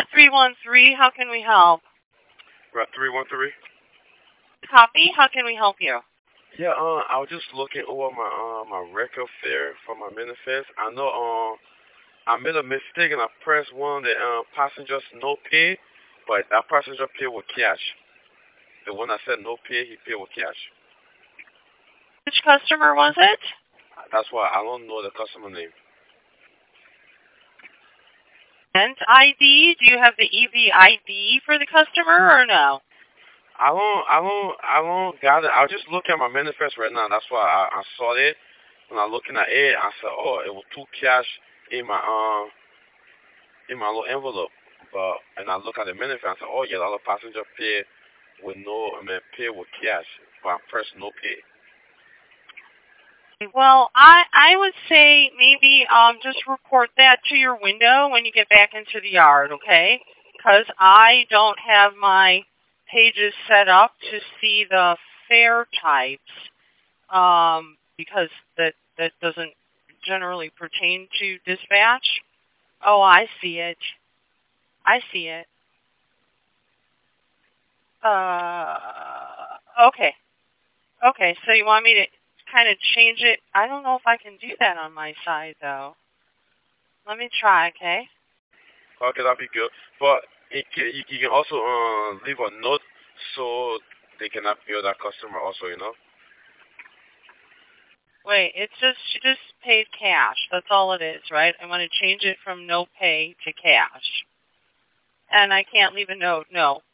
313, how can we help? Right, 313. Copy, how can we help you? Yeah, I was just looking over my record fare for my manifest. I know I made a mistake and I pressed one of the passengers no pay, but that passenger paid with cash. The one that said no pay, he paid with cash. Which customer was it? That's why I don't know the customer name. And ID, do you have the EV ID for the customer or no? I don't got it. I just look at my manifest right now. That's why I saw it. When I looking at it, I said, oh, it was two cash in my little envelope. But and I look at the manifest, I said, oh yeah, the other passenger pay with no, I mean, pay with cash, but I press no pay. Well, I would say maybe just report that to your window when you get back into the yard, okay? Because I don't have my pages set up to see the fare types, because that doesn't generally pertain to dispatch. Oh, I see it. I see it. Okay. Okay, so you want me to kind of change it? I don't know if I can do that on my side, though. Let me try, okay? Okay, that'd be good. But you can also leave a note so they cannot bill that customer also, you know. Wait, it's just, she just paid cash. That's all it is, right? I want to change it from no pay to cash. And I can't leave a note. No,